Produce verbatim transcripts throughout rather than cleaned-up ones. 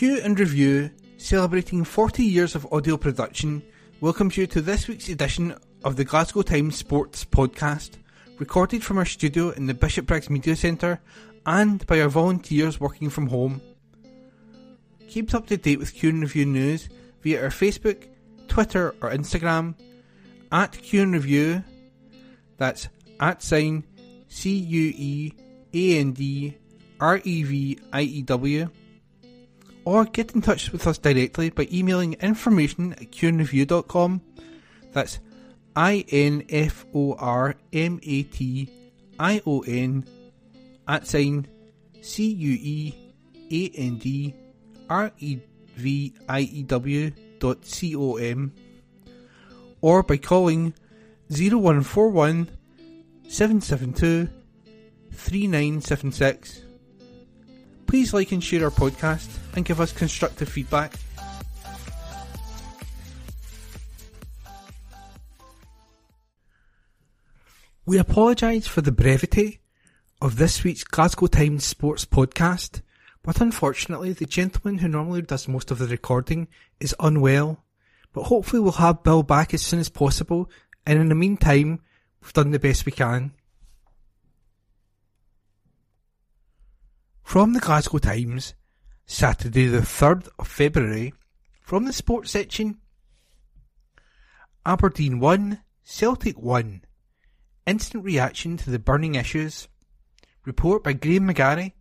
Cue and Review, celebrating forty years of audio production, welcomes you to this week's edition of the Glasgow Times Sports Podcast, recorded from our studio in the Bishopbriggs Media Centre and by our volunteers working from home. Keep up to date with Cue and Review news via our Facebook, Twitter or Instagram at Cue and Review, that's at sign C U E A N D R E V I E W, or get in touch with us directly by emailing information at cue and review dot com, that's I N F O R M A T I O N at sign C U E A N D R E V I E W dot C O M, or by calling zero one four one seven seven two three nine seven six. Please like and share our podcast and give us constructive feedback. We apologise for the brevity of this week's Glasgow Times Sports Podcast, but unfortunately the gentleman who normally does most of the recording is unwell, but hopefully we'll have Bill back as soon as possible, and in the meantime we've done the best we can. From the Glasgow Times, Saturday the third of February, from the sports section: Aberdeen won, Celtic won. Instant reaction to the burning issues. Report by Graham McGarry.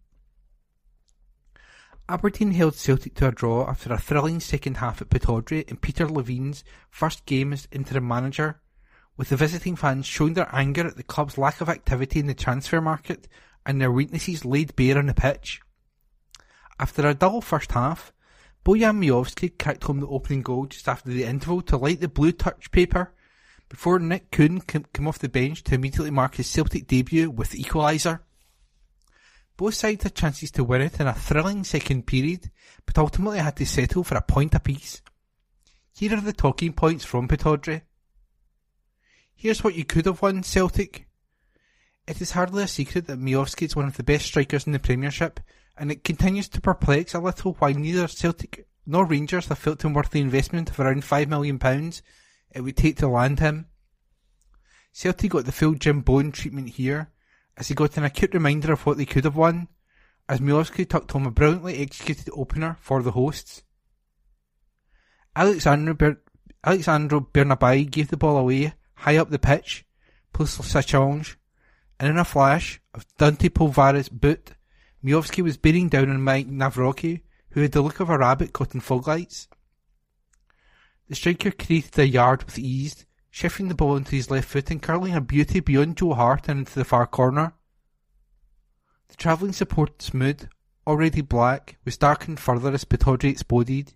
Aberdeen held Celtic to a draw after a thrilling second half at Pittodrie in Peter Levine's first game as interim manager, with the visiting fans showing their anger at the club's lack of activity in the transfer market and their weaknesses laid bare on the pitch. After a dull first half, Bojan Miovski cracked home the opening goal just after the interval to light the blue touch paper, before Nick Kuhn came off the bench to immediately mark his Celtic debut with the equaliser. Both sides had chances to win it in a thrilling second period, but ultimately had to settle for a point apiece. Here are the talking points from Pittodrie. Here's what you could have won, Celtic. It is hardly a secret that Miovski is one of the best strikers in the Premiership, and it continues to perplex a little why neither Celtic nor Rangers have felt him worth the investment of around five million pounds it would take to land him. Celtic got the full Jim Bowen treatment here, as he got an acute reminder of what they could have won, as Miovski tucked home a brilliantly executed opener for the hosts. Alexandro, Ber- Alexandro Bernabei gave the ball away high up the pitch, plus a challenge, and in a flash of Dante Polvares' boot, Miovski was bearing down on Mike Navroki, who had the look of a rabbit caught in foglights. The striker created a yard with ease, shifting the ball into his left foot and curling a beauty beyond Joe Hart and into the far corner. The travelling supporters' mood, already black, was darkened further as Pittodrie exploded.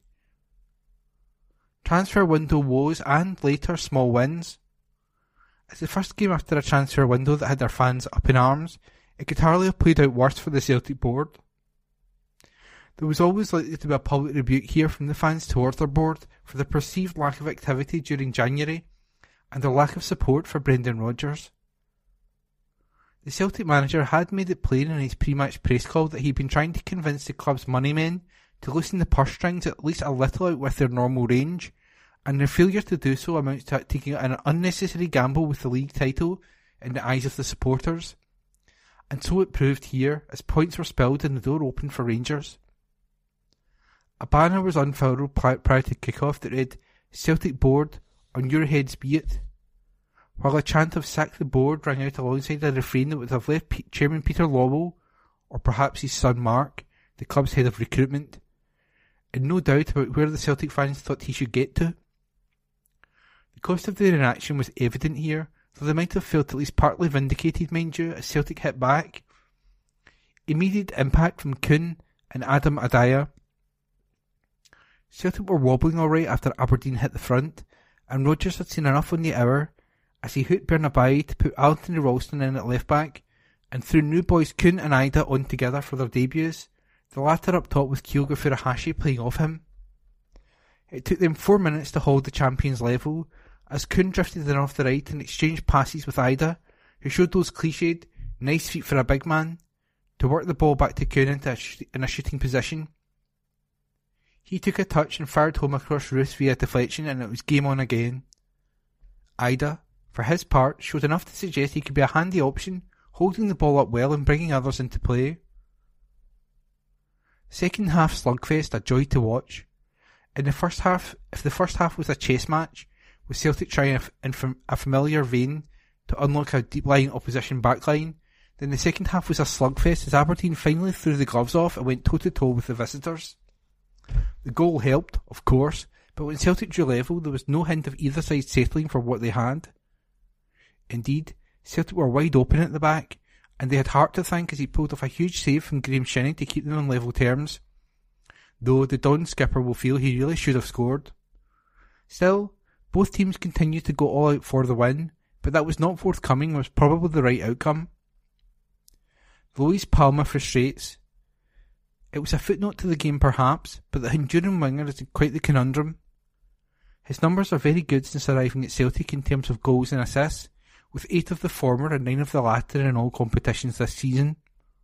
Transfer window woes and later small wins. As the first game after a transfer window that had their fans up in arms, it could hardly have played out worse for the Celtic board. There was always likely to be a public rebuke here from the fans towards their board for the perceived lack of activity during January and their lack of support for Brendan Rodgers. The Celtic manager had made it plain in his pre-match press call that he'd been trying to convince the club's moneymen to loosen the purse strings at least a little out with their normal range, and their failure to do so amounts to taking an unnecessary gamble with the league title in the eyes of the supporters. And so it proved here, as points were spilled and the door opened for Rangers. A banner was unfurled prior to kick-off that read, "Celtic board, on your heads be it," while a chant of "sack the board" rang out alongside a refrain that would have left P- Chairman Peter Lawwell, or perhaps his son Mark, the club's head of recruitment, in no doubt about where the Celtic fans thought he should get to. The cost of their inaction was evident here, though they might have felt at least partly vindicated, mind you, as Celtic hit back. Immediate impact from Kuhn and Adam Adaya. Celtic were wobbling alright after Aberdeen hit the front, and Rodgers had seen enough on the hour, as he hooked Bernabei to put Anthony Ralston in at left back, and threw new boys Kuhn and Ida on together for their debuts, the latter up top with Kyogo Furuhashi playing off him. It took them four minutes to hold the champions level, as Kuhn drifted in off the right and exchanged passes with Ida, who showed those cliched, nice feet for a big man, to work the ball back to Kuhn into a sh- in a shooting position. He took a touch and fired home across Ruth via deflection, and it was game on again. Ida, for his part, showed enough to suggest he could be a handy option, holding the ball up well and bringing others into play. Second half slugfest, a joy to watch. In the first half, if the first half was a chess match, with Celtic trying in a familiar vein to unlock a deep-lying opposition backline, then the second half was a slugfest as Aberdeen finally threw the gloves off and went toe-to-toe with the visitors. The goal helped, of course, but when Celtic drew level, there was no hint of either side settling for what they had. Indeed, Celtic were wide open at the back, and they had Hart to thank as he pulled off a huge save from Graham Shinnie to keep them on level terms, though the Don skipper will feel he really should have scored. Still, both teams continued to go all out for the win, but that was not forthcoming and was probably the right outcome. Luis Palma frustrates. It was a footnote to the game perhaps, but the Honduran winger is quite the conundrum. His numbers are very good since arriving at Celtic in terms of goals and assists, with eight of the former and nine of the latter in all competitions this season.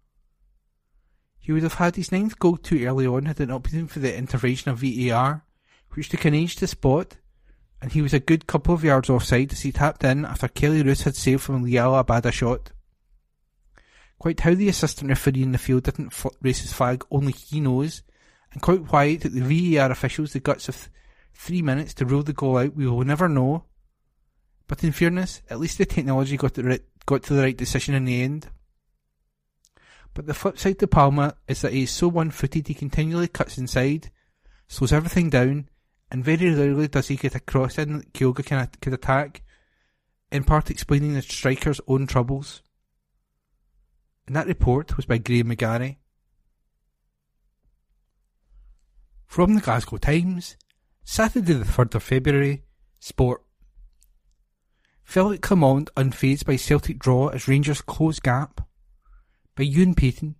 He would have had his ninth goal too early on had it not been for the intervention of V A R, which took an age to spot, and he was a good couple of yards offside as he tapped in after Kelly Roos had saved from Liala a bad shot. Quite how the assistant referee in the field didn't fl- raise his flag only he knows, and quite why it took the V A R officials the guts of th- three minutes to rule the goal out we will never know. But in fairness, at least the technology got, the right, got to the right decision in the end. But the flip side to Palma is that he is so one-footed he continually cuts inside, slows everything down, and very rarely does he get a cross in that Kyogo can, could attack, in part explaining the striker's own troubles. And that report was by Graham McGarry. From the Glasgow Times, Saturday the third of February, Sport. Philip Clement unfazed by Celtic draw as Rangers close gap, by Ewan Payton.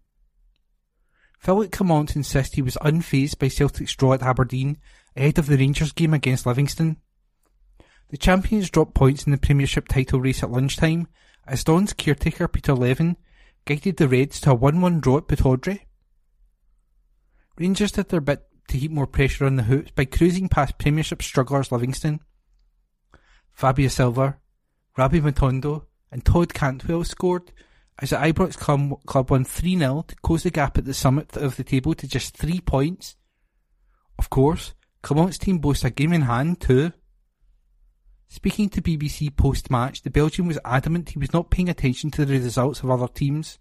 Philip Clement insists he was unfazed by Celtic's draw at Aberdeen ahead of the Rangers game against Livingston. The champions dropped points in the Premiership title race at lunchtime as Don's caretaker Peter Levin guided the Reds to a one one draw at Pittodrie. Rangers did their bit to heap more pressure on the Hoops by cruising past Premiership strugglers Livingston. Fabio Silva, Rabbi Matondo and Todd Cantwell scored as the Ibrox club, club won three nil to close the gap at the summit of the table to just three points. Of course, Clement's team boasts a game in hand too. Speaking to B B C post-match, the Belgian was adamant he was not paying attention to the results of other teams.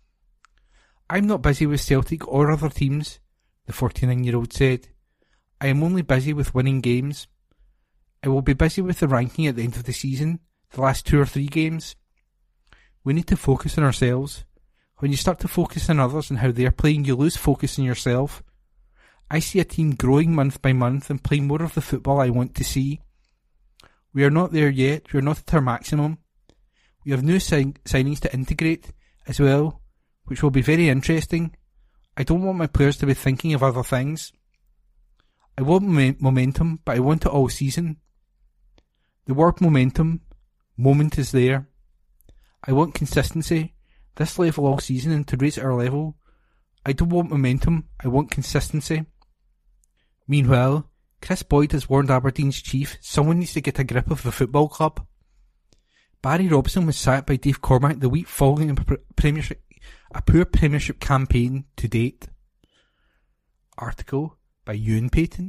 "I'm not busy with Celtic or other teams," the forty-nine-year-old said. "I am only busy with winning games. I will be busy with the ranking at the end of the season, the last two or three games. We need to focus on ourselves. When you start to focus on others and how they are playing, you lose focus on yourself. I see a team growing month by month and playing more of the football I want to see. We are not there yet, we are not at our maximum. We have new sign- signings to integrate as well, which will be very interesting. I don't want my players to be thinking of other things. I want mo- momentum, but I want it all season. The word momentum, moment is there. I want consistency, this level all season and to raise our level. I don't want momentum, I want consistency." Meanwhile, Chris Boyd has warned Aberdeen's chief someone needs to get a grip of the football club. Barry Robson was sacked by Dave Cormack the week following a, premiership, a poor Premiership campaign to date. Article by Ewan Payton.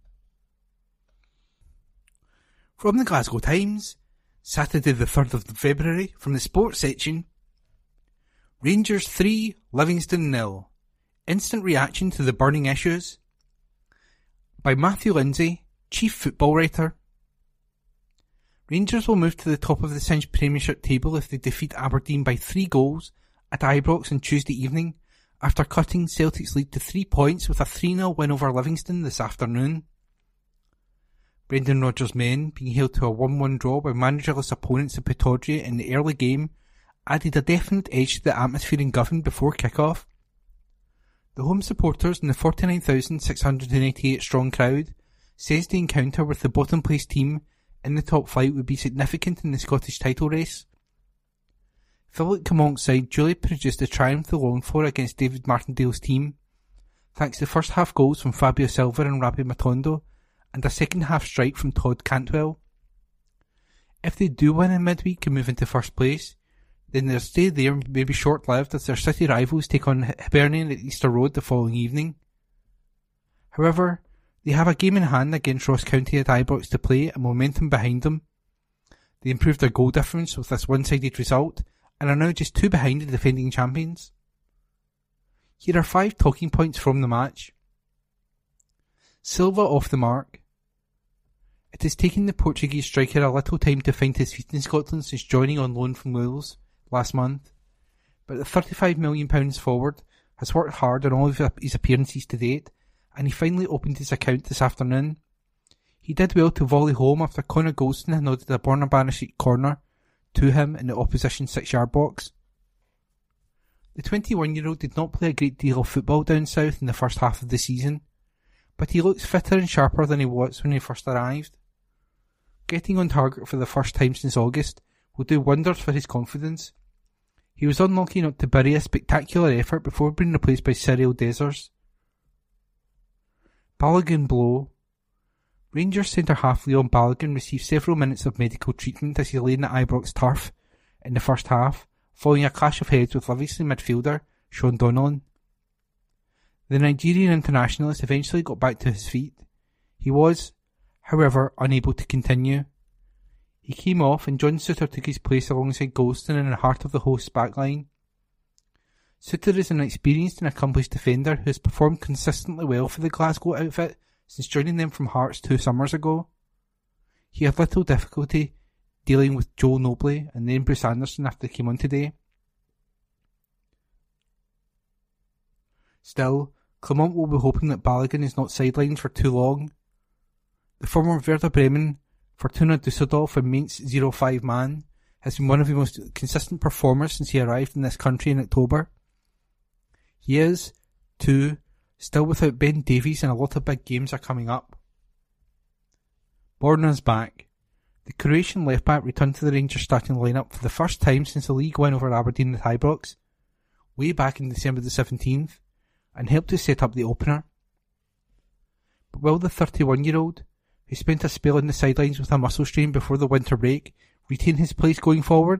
From the Glasgow Times, Saturday the third of February, from the sports section. Rangers three, Livingston nil. Instant reaction to the burning issues. By Matthew Lindsay, Chief Football Writer. Rangers will move to the top of the cinched Premiership table if they defeat Aberdeen by three goals at Ibrox on Tuesday evening, after cutting Celtic's lead to three points with a three nil win over Livingston this afternoon. Brendan Rodgers' men, being held to a one one draw by managerless opponents at Pittodrie in the early game, added a definite edge to the atmosphere in Govan before kick-off. The home supporters and the forty-nine thousand six hundred eighty-eight strong crowd says the encounter with the bottom place team in the top flight would be significant in the Scottish title race. Philip Clement's side duly produced the triumph they longed for against David Martindale's team, thanks to first half goals from Fabio Silva and Rabbi Matondo, and a second half strike from Todd Cantwell. If they do win in midweek and move into first place, then their stay there may be short-lived as their city rivals take on Hibernian at Easter Road the following evening. However, they have a game in hand against Ross County at Ibrox to play and momentum behind them. They improved their goal difference with this one-sided result and are now just two behind the defending champions. Here are five talking points from the match. Silva off the mark. It has taken the Portuguese striker a little time to find his feet in Scotland since joining on loan from Wales last month, but the thirty-five million pounds forward has worked hard on all of his appearances to date, and he finally opened his account this afternoon. He did well to volley home after Connor Golston had nodded a Borna Banashik corner to him in the opposition six-yard box. The twenty-one-year-old did not play a great deal of football down south in the first half of the season, but he looks fitter and sharper than he was when he first arrived. Getting on target for the first time since August will do wonders for his confidence. He was unlucky not to bury a spectacular effort before being replaced by Cyril Dessers. Balogun blow. Rangers centre-half Leon Balogun received several minutes of medical treatment as he lay in the Ibrox turf in the first half, following a clash of heads with Livingston midfielder Sean Donnellan. The Nigerian internationalist eventually got back to his feet. He was, however, unable to continue. He came off and John Souttar took his place alongside Golston in the heart of the host's backline. Souttar is an experienced and accomplished defender who has performed consistently well for the Glasgow outfit since joining them from Hearts two summers ago. He had little difficulty dealing with Joel Nobley and then Bruce Anderson after they came on today. Still, Clement will be hoping that Balogun is not sidelined for too long. The former Werder Bremen, Fortuna Dusseldorf and Mainz zero five man has been one of the most consistent performers since he arrived in this country in October. He is, too, still without Ben Davies and a lot of big games are coming up. Borna's back. The Croatian left-back returned to the Rangers starting lineup for the first time since the league win over Aberdeen at Ibrox, way back in December the seventeenth, and helped to set up the opener. But will the thirty-one-year-old, who spent a spell on the sidelines with a muscle strain before the winter break, retain his place going forward?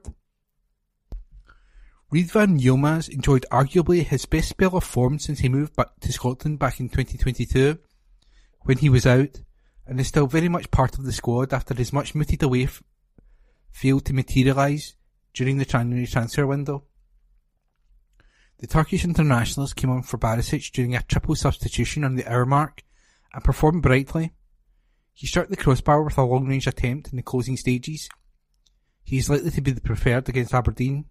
Ridvan Yilmaz enjoyed arguably his best spell of form since he moved back to Scotland back in twenty twenty-two, when he was out, and is still very much part of the squad after his much mooted away f- failed to materialise during the January transfer window. The Turkish internationalist came on for Barisic during a triple substitution on the hour mark and performed brightly. He struck the crossbar with a long-range attempt in the closing stages. He is likely to be the preferred against Aberdeen.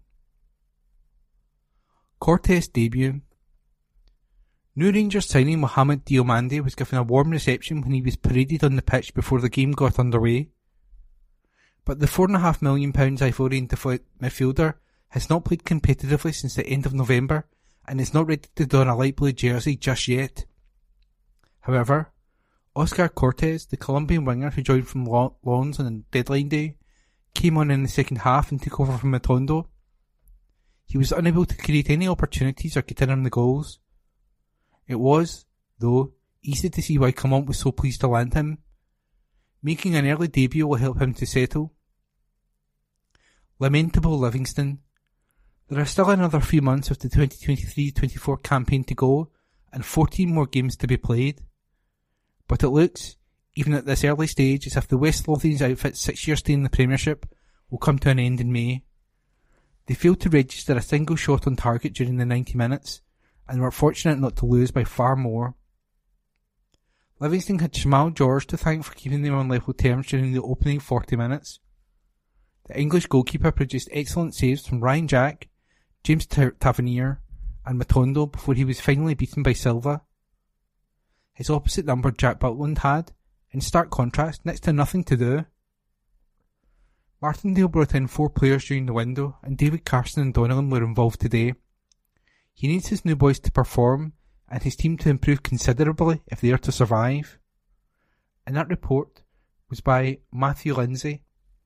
Cortes debut. New Rangers signing Mohamed Diomande was given a warm reception when he was paraded on the pitch before the game got underway. But the four point five million pounds Ivorian midfielder has not played competitively since the end of November and is not ready to don a light blue jersey just yet. However, Oscar Cortes, the Colombian winger who joined from Lons on deadline day, came on in the second half and took over from Matondo. He was unable to create any opportunities or get in on the goals. It was, though, easy to see why Clement was so pleased to land him. Making an early debut will help him to settle. Lamentable Livingston. There are still another few months of the twenty twenty-three twenty-four campaign to go and fourteen more games to be played. But it looks, even at this early stage, as if the West Lothians outfit's six-year stay in the Premiership will come to an end in May. They failed to register a single shot on target during the ninety minutes, and were fortunate not to lose by far more. Livingston had Jamal George to thank for keeping them on level terms during the opening forty minutes. The English goalkeeper produced excellent saves from Ryan Jack, James Tavernier and Matondo before he was finally beaten by Silva. His opposite number Jack Butland had, in stark contrast, next to nothing to do. Martindale brought in four players during the window, and David Carson and Donnellan were involved today. He needs his new boys to perform, and his team to improve considerably if they are to survive. And that report was by Matthew Lindsay.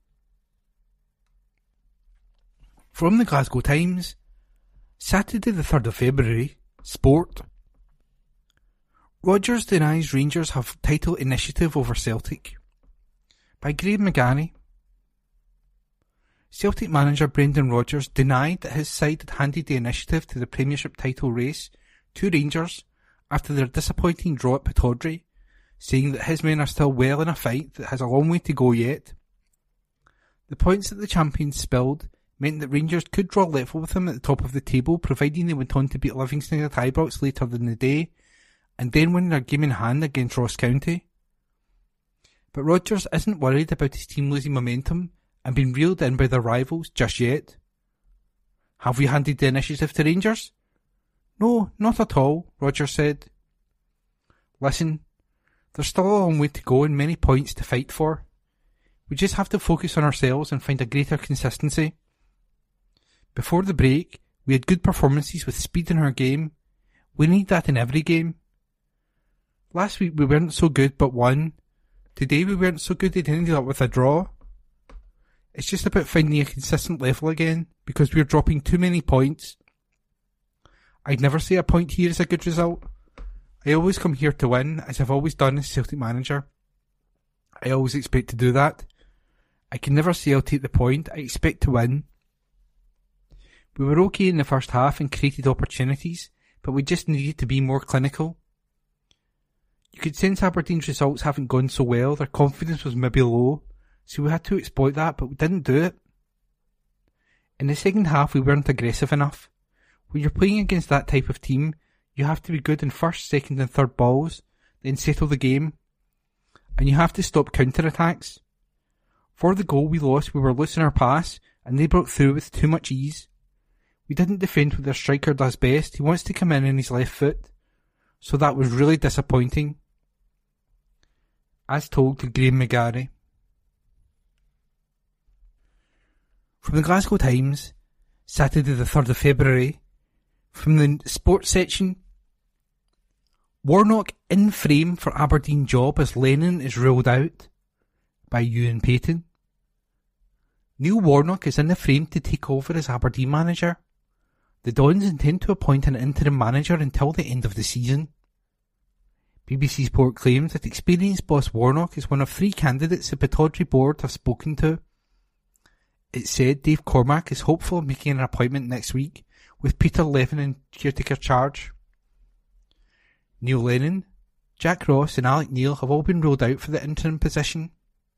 From the Glasgow Times, Saturday the third of February, Sport. Rodgers denies Rangers have title initiative over Celtic. By Graeme McGarry. Celtic manager Brendan Rodgers denied that his side had handed the initiative to the Premiership title race to Rangers after their disappointing draw at Pittodrie, saying that his men are still well in a fight that has a long way to go yet. The points that the champions spilled meant that Rangers could draw level with them at the top of the table, providing they went on to beat Livingston at Ibrox later in the day, and then win their game in hand against Ross County. But Rodgers isn't worried about his team losing momentum and being reeled in by their rivals just yet. Have we handed the initiative to Rangers? No, not at all, Rodgers said. Listen, there's still a long way to go and many points to fight for. We just have to focus on ourselves and find a greater consistency. Before the break, we had good performances with speed in our game. We need that in every game. Last week we weren't so good but won. Today we weren't so good and ended up with a draw. It's just about finding a consistent level again, because we're dropping too many points. I'd never say a point here is a good result. I always come here to win, as I've always done as Celtic manager. I always expect to do that. I can never say I'll take the point, I expect to win. We were okay in the first half and created opportunities, but we just needed to be more clinical. You could sense Aberdeen's results haven't gone so well, their confidence was maybe low, so we had to exploit that, but we didn't do it. In the second half we weren't aggressive enough. When you're playing against that type of team, you have to be good in first, second and third balls, then settle the game. And you have to stop counter-attacks. For the goal we lost, we were loose in our pass, and they broke through with too much ease. We didn't defend what their striker does best, he wants to come in on his left foot. So that was really disappointing. As told to Graeme McGarry. From the Glasgow Times, Saturday the third of February, from the sports section, Warnock in frame for Aberdeen job as Lennon is ruled out, by Ewan Payton. Neil Warnock is in the frame to take over as Aberdeen manager. The Dons intend to appoint an interim manager until the end of the season. B B C Sport claims that experienced boss Warnock is one of three candidates the Pittodrie board have spoken to. It said Dave Cormack is hopeful of making an appointment next week, with Peter Levin in caretaker charge. Neil Lennon, Jack Ross and Alec Neil have all been ruled out for the interim position.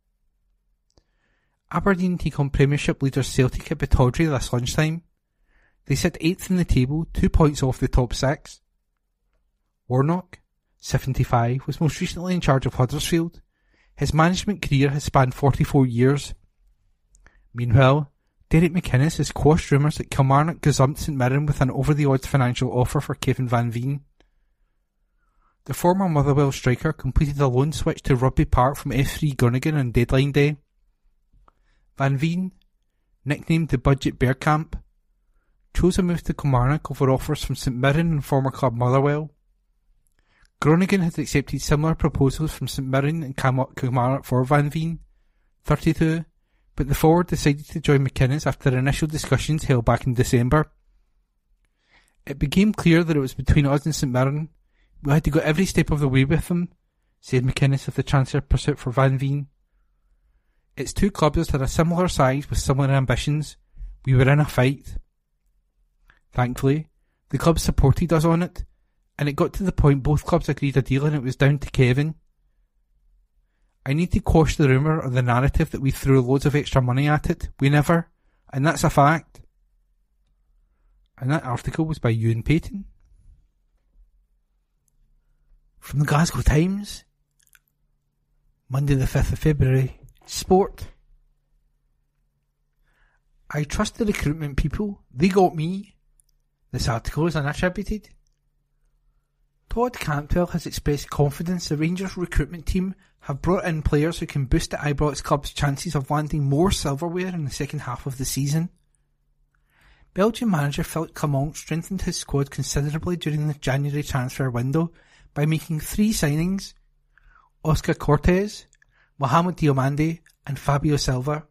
Aberdeen take on Premiership leaders Celtic at Pittodrie this lunchtime. They sit eighth in the table, two points off the top six. Warnock, seventy-five, was most recently in charge of Huddersfield. His management career has spanned forty-four years. Meanwhile, Derek McInnes has quashed rumours that Kilmarnock gazumped St Mirren with an over-the-odds financial offer for Kevin Van Veen. The former Motherwell striker completed a loan switch to Rugby Park from F three Groningen on deadline day. Van Veen, nicknamed the Budget Bergkamp, chose a move to Kilmarnock over offers from St Mirren and former club Motherwell. Groningen had accepted similar proposals from St Mirren and Kilmarnock for Van Veen, thirty-two, but the forward decided to join McInnes after initial discussions held back in December. It became clear that it was between us and St Mirren. We had to go every step of the way with them, said McInnes of the transfer pursuit for Van Veen. It's two clubs that are similar size with similar ambitions. We were in a fight. Thankfully, the club supported us on it, and it got to the point both clubs agreed a deal and it was down to Kevin. I need to quash the rumour or the narrative that we threw loads of extra money at it. We never, and that's a fact. And that article was by Ewan Payton. From the Glasgow Times, Monday the fifth of February, Sport. I trust the recruitment people. They got me. This article is unattributed. Todd Cantwell has expressed confidence the Rangers recruitment team have brought in players who can boost the Ibrox club's chances of landing more silverware in the second half of the season. Belgian manager Philippe Clement strengthened his squad considerably during the January transfer window by making three signings: Oscar Cortez, Mohamed Diomande and Fabio Silva.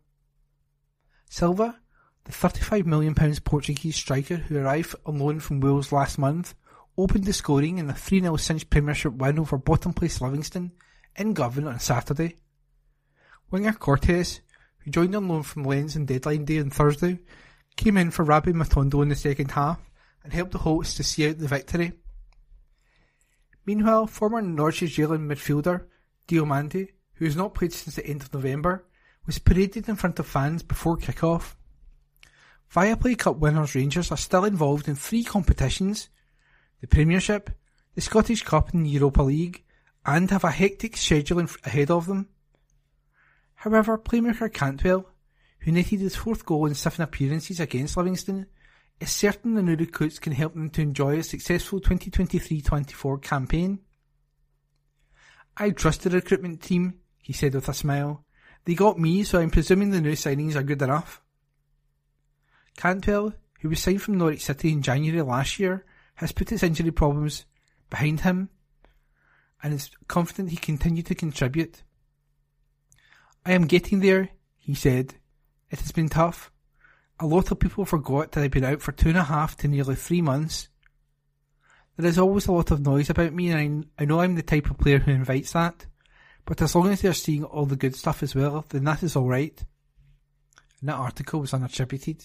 Silva, the thirty-five million pounds Portuguese striker who arrived on loan from Wales last month, opened the scoring in a three nil cinched Premiership win over bottom place Livingston in Govan on Saturday. Winger Cortez, who joined on loan from Lens on deadline day on Thursday, came in for Rabbi Matondo in the second half and helped the Hawks to see out the victory. Meanwhile, former Norwich Zealand midfielder Diomande, who has not played since the end of November, was paraded in front of fans before kick-off. Viaplay Cup winners Rangers are still involved in three competitions, the Premiership, the Scottish Cup and the Europa League, and have a hectic schedule ahead of them. However, playmaker Cantwell, who netted his fourth goal in seven appearances against Livingston, is certain the new recruits can help them to enjoy a successful twenty twenty-three twenty-four campaign. "I trust the recruitment team," he said with a smile. "They got me, so I'm presuming the new signings are good enough." Cantwell, who was signed from Norwich City in January last year, has put his injury problems behind him and is confident he can continue to contribute. "I am getting there," he said. "It has been tough. A lot of people forgot that I've been out for two and a half to nearly three months. There is always a lot of noise about me, and I, I know I'm the type of player who invites that, but as long as they're seeing all the good stuff as well, then that is alright." And that article was unattributed.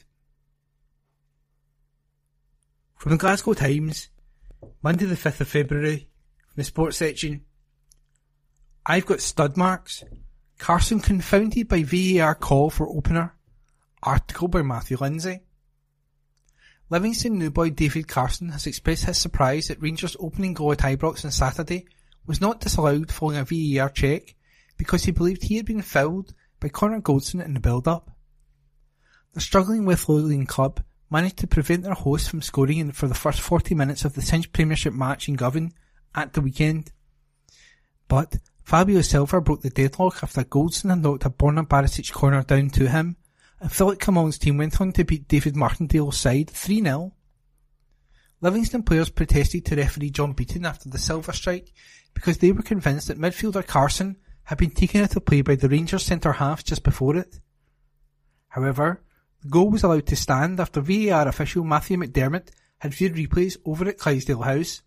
From the Glasgow Times, Monday the fifth of February, from the sports section. "I've got stud marks. Carson confounded by V A R call for opener." Article by Matthew Lindsay. Livingston new boy David Carson has expressed his surprise that Rangers' opening goal at Ibrox on Saturday was not disallowed following a V A R check because he believed he had been fouled by Connor Goldson in the build-up. The struggling West-Lothian club managed to prevent their hosts from scoring for the first forty minutes of the cinched Premiership match in Govan at the weekend. But Fabio Silva broke the deadlock after Goldson had knocked a Borna Barisic corner down to him, and Philip Camone's team went on to beat David Martindale's side three nil. Livingston players protested to referee John Beaton after the Silva strike because they were convinced that midfielder Carson had been taken out of play by the Rangers centre-halves just before it. However, the goal was allowed to stand after V A R official Matthew McDermott had viewed replays over at Clydesdale House.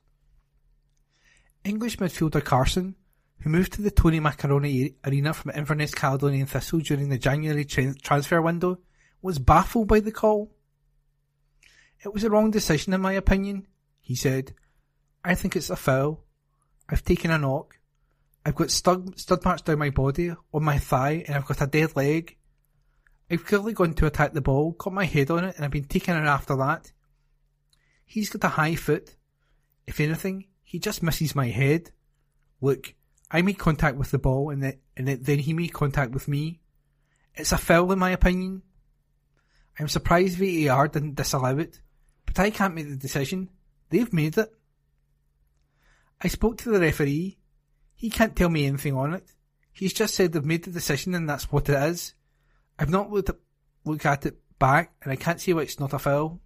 English midfielder Carson, who moved to the Tony Macaroni Arena from Inverness Caledonian Thistle during the January tra- transfer window, was baffled by the call. "It was a wrong decision in my opinion," he said. "I think it's a foul. I've taken a knock. I've got stud, stud marks down my body, on my thigh, and I've got a dead leg. I've clearly gone to attack the ball, got my head on it, and I've been taken out after that. He's got a high foot. If anything, he just misses my head. Look, I made contact with the ball, and, the, and it, then he made contact with me. It's a foul in my opinion. I'm surprised V A R didn't disallow it, but I can't make the decision. They've made it. I spoke to the referee. He can't tell me anything on it. He's just said they've made the decision and that's what it is. I've not looked at, looked at it back, and I can't see why it's not a foul."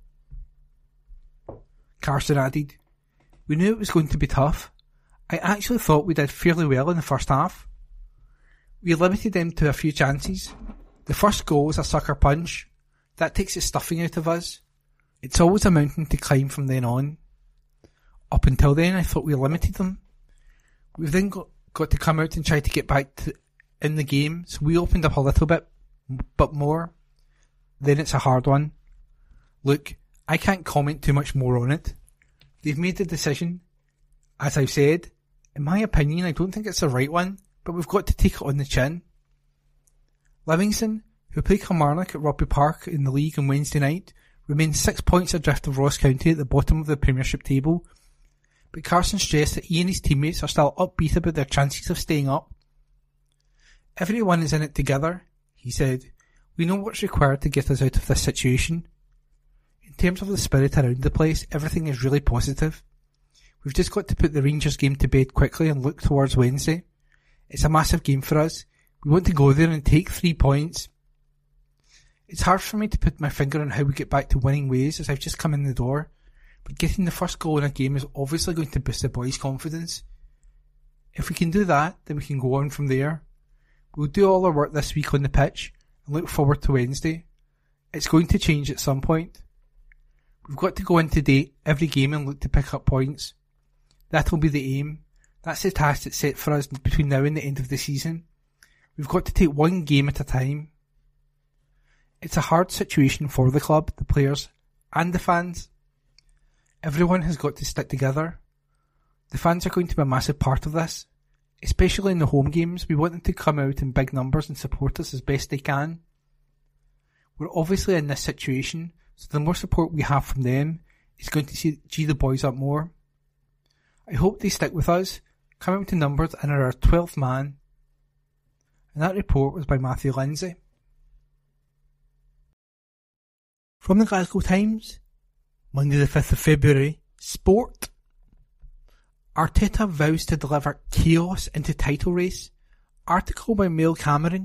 Carson added, "We knew it was going to be tough. I actually thought we did fairly well in the first half. We limited them to a few chances. The first goal was a sucker punch. That takes the stuffing out of us. It's always a mountain to climb from then on. Up until then, I thought we limited them. We've then got, got to come out and try to get back to, in the game, so we opened up a little bit, but more. Then it's a hard one. Look, I can't comment too much more on it. They've made the decision. As I've said, in my opinion, I don't think it's the right one, but we've got to take it on the chin." Livingston, who play Kilmarnock at Rugby Park in the league on Wednesday night, remain six points adrift of Ross County at the bottom of the Premiership table, but Carson stressed that he and his teammates are still upbeat about their chances of staying up. "Everyone is in it together," he said. "We know what's required to get us out of this situation. In terms of the spirit around the place, everything is really positive. We've just got to put the Rangers game to bed quickly and look towards Wednesday. It's a massive game for us. We want to go there and take three points. It's hard for me to put my finger on how we get back to winning ways as I've just come in the door, but getting the first goal in a game is obviously going to boost the boys' confidence. If we can do that, then we can go on from there. We'll do all our work this week on the pitch and look forward to Wednesday. It's going to change at some point. We've got to go into day, every game and look to pick up points. That'll be the aim. That's the task that's set for us between now and the end of the season. We've got to take one game at a time. It's a hard situation for the club, the players, and the fans. Everyone has got to stick together. The fans are going to be a massive part of this. Especially in the home games, we want them to come out in big numbers and support us as best they can. We're obviously in this situation, so the more support we have from them is going to see, G the boys up more. I hope they stick with us, come out in numbers and are our twelfth man. And that report was by Matthew Lindsay. From the Glasgow Times, Monday the fifth of February, Sport. Arteta vows to deliver chaos into title race. Article by Mail Cameron.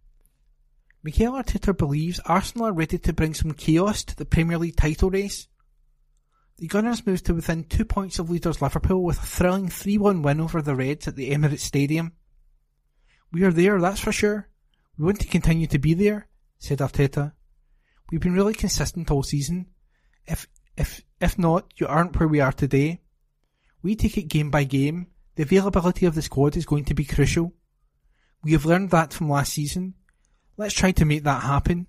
Mikel Arteta believes Arsenal are ready to bring some chaos to the Premier League title race. The Gunners moved to within two points of leaders Liverpool with a thrilling three one win over the Reds at the Emirates Stadium. We are there, that's for sure. We want to continue to be there, said Arteta. We've been really consistent all season. If, if, if not, you aren't where we are today. We take it game by game. The availability of the squad is going to be crucial. We have learned that from last season. Let's try to make that happen.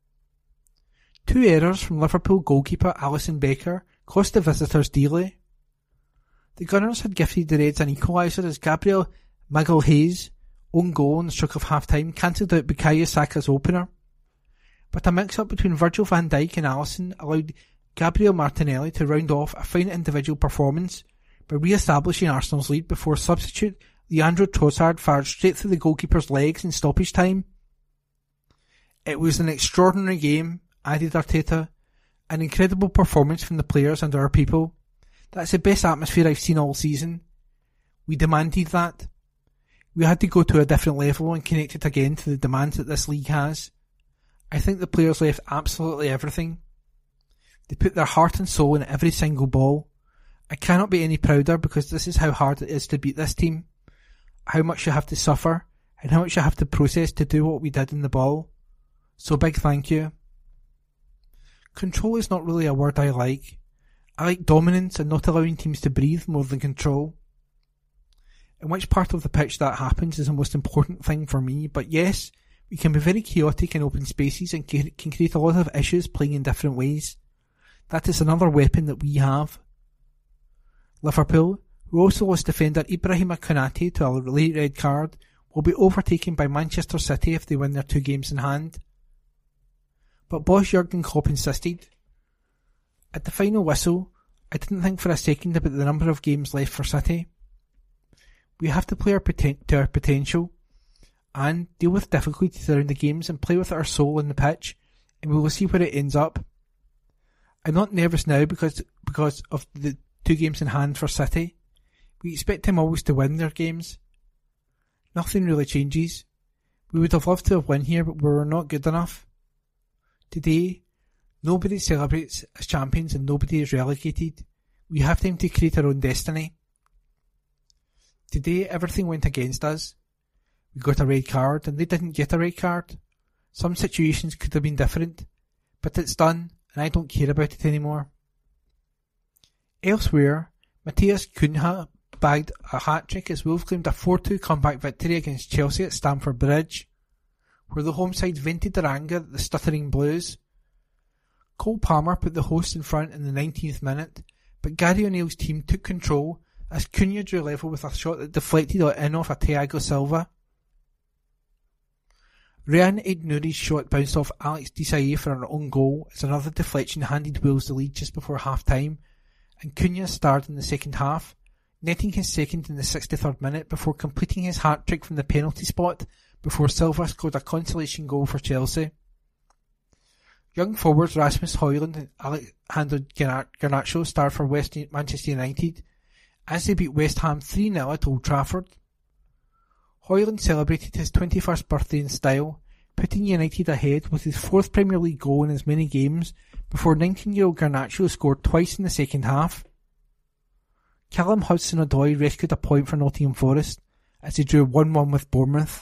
Two errors from Liverpool goalkeeper Alisson Becker cost the visitors dearly. The Gunners had gifted the Reds an equaliser as Gabriel Magalhaes' own goal on the stroke of half-time cancelled out Bukayo Saka's opener. But a mix-up between Virgil van Dijk and Alisson allowed Gabriel Martinelli to round off a fine individual performance by re-establishing Arsenal's lead before substitute Leandro Trossard fired straight through the goalkeeper's legs in stoppage time. It was an extraordinary game, added Arteta. An incredible performance from the players and our people. That's the best atmosphere I've seen all season. We demanded that. We had to go to a different level and connect it again to the demands that this league has. I think the players left absolutely everything. They put their heart and soul in every single ball. I cannot be any prouder because this is how hard it is to beat this team. How much you have to suffer and how much you have to process to do what we did in the ball. So big thank you. Control is not really a word I like. I like dominance and not allowing teams to breathe more than control. In which part of the pitch that happens is the most important thing for me, but yes, we can be very chaotic in open spaces and can create a lot of issues playing in different ways. That is another weapon that we have. Liverpool, who also lost defender Ibrahima Konate to a late red card, will be overtaken by Manchester City if they win their two games in hand. But boss Jurgen Klopp insisted. At the final whistle, I didn't think for a second about the number of games left for City. We have to play our poten- to our potential and deal with difficulties around the games and play with our soul on the pitch, and we will see where it ends up. I'm not nervous now because because of the two games in hand for City. We expect them always to win their games. Nothing really changes. We would have loved to have won here, but we were not good enough. Today, nobody celebrates as champions and nobody is relegated. We have time to create our own destiny. Today, everything went against us. We got a red card and they didn't get a red card. Some situations could have been different, but it's done and I don't care about it anymore. Elsewhere, Matthias Cunha bagged a hat-trick as Wolves claimed a four two comeback victory against Chelsea at Stamford Bridge, where the home side vented their anger at the stuttering Blues. Cole Palmer put the hosts in front in the nineteenth minute, but Gary O'Neill's team took control as Cunha drew level with a shot that deflected in off a Thiago Silva. Ryan Aid-Nouri's shot bounced off Alex Desailly for an own goal as another deflection handed Wolves the lead just before half-time, and Cunha starred in the second half, netting his second in the sixty-third minute before completing his hat-trick from the penalty spot before Silva scored a consolation goal for Chelsea. Young forwards Rasmus Højlund and Alejandro Garnacho starred for West Manchester United as they beat West Ham three nil at Old Trafford. Højlund celebrated his twenty-first birthday in style, putting United ahead with his fourth Premier League goal in as many games before nineteen-year-old Garnacho scored twice in the second half. Callum Hudson-Odoi rescued a point for Nottingham Forest as he drew one one with Bournemouth.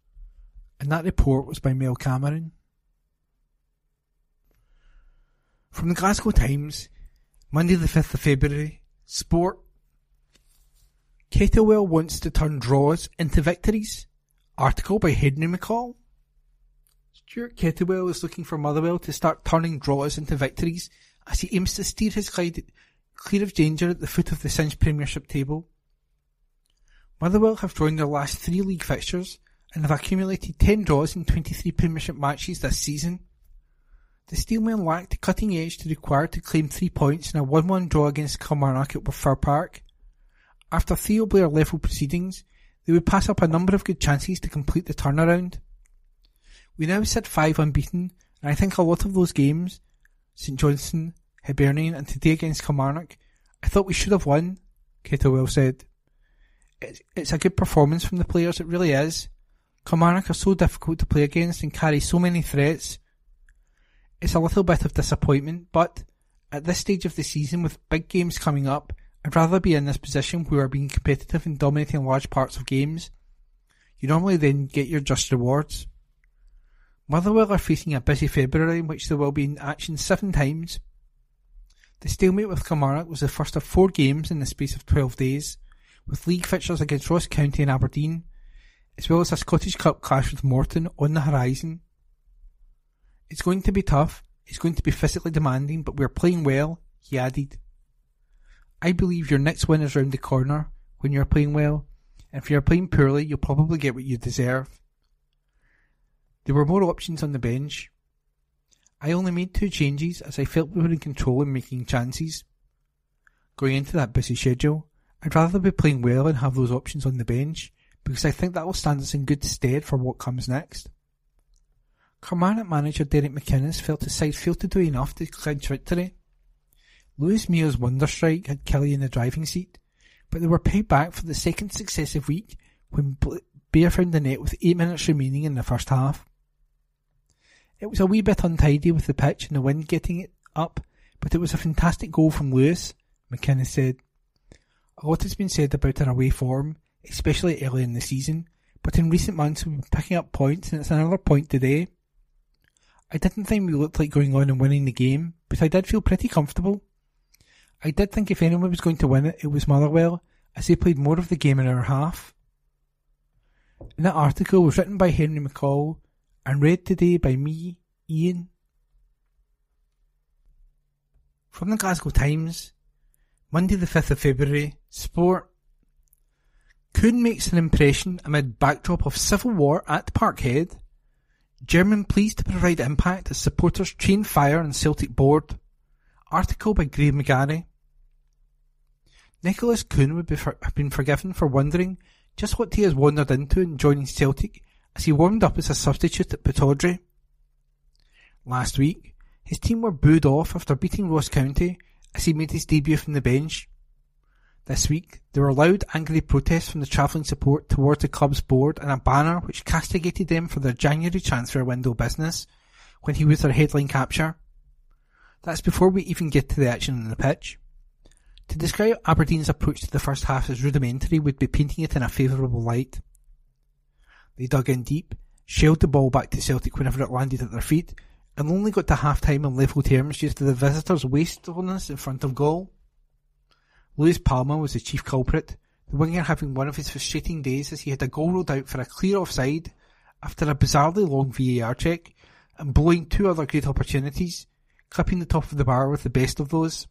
And that report was by Mel Cameron. From the Glasgow Times, Monday the fifth of February, Sport. Kettlewell wants to turn draws into victories. Article by Henry McCall. Stuart Kettlewell is looking for Motherwell to start turning draws into victories as he aims to steer his side clear of danger at the foot of the Cinch Premiership table. Motherwell have drawn their last three league fixtures and have accumulated ten draws in twenty-three Premiership matches this season. The Steelmen lacked the cutting edge to require to claim three points in a one one draw against Kilmarnock at Fir Park. After Theo Blair level proceedings, they would pass up a number of good chances to complete the turnaround. We now sit five unbeaten, and I think a lot of those games, St Johnstone, Hibernian and today against Kilmarnock, I thought we should have won, Kettlewell said. It's, it's a good performance from the players, it really is. Kilmarnock are so difficult to play against and carry so many threats. It's a little bit of disappointment, but at this stage of the season with big games coming up, I'd rather be in this position where we're being competitive and dominating large parts of games. You normally then get your just rewards. Motherwell are facing a busy February in which they will be in action seven times. The stalemate with Kilmarnock was the first of four games in the space of twelve days, with league fixtures against Ross County and Aberdeen, as well as a Scottish Cup clash with Morton on the horizon. It's going to be tough, it's going to be physically demanding, but we're playing well, he added. I believe your next win is round the corner when you're playing well, and if you're playing poorly, you'll probably get what you deserve. There were more options on the bench. I only made two changes as I felt we were in control and making chances. Going into that busy schedule, I'd rather be playing well and have those options on the bench, because I think that will stand us in good stead for what comes next. Kilmarnock manager Derek McInnes felt his side failed to do enough to clinch victory. Lewis Mears' wonder strike had Kelly in the driving seat, but they were paid back for the second successive week when Bear found the net with eight minutes remaining in the first half. It was a wee bit untidy with the pitch and the wind getting it up, but it was a fantastic goal from Lewis, McInnes said. A lot has been said about our away form, especially early in the season, but in recent months we've been picking up points and it's another point today. I didn't think we looked like going on and winning the game, but I did feel pretty comfortable. I did think if anyone was going to win it, it was Motherwell, as they played more of the game in our half. And that article was written by Henry McCall and read today by me, Ian. From the Glasgow Times, Monday the fifth of February, Sport. Kuhn makes an impression amid backdrop of civil war at Parkhead. German pleased to provide impact as supporters chain fire on Celtic board. Article by Graeme McGarry. Nicholas Kuhn would be for, have been forgiven for wondering just what he has wandered into in joining Celtic as he warmed up as a substitute at Pittodrie. Last week, his team were booed off after beating Ross County as he made his debut from the bench. This week, there were loud, angry protests from the travelling support towards the club's board and a banner which castigated them for their January transfer window business when he was their headline capture. That's before we even get to the action on the pitch. To describe Aberdeen's approach to the first half as rudimentary would be painting it in a favourable light. They dug in deep, shelled the ball back to Celtic whenever it landed at their feet, and only got to half-time on level terms due to the visitors' wastefulness in front of goal. Lewis Palmer was the chief culprit, the winger having one of his frustrating days as he had a goal ruled out for a clear offside after a bizarrely long V A R check, and blowing two other great opportunities, clipping the top of the bar with the best of those.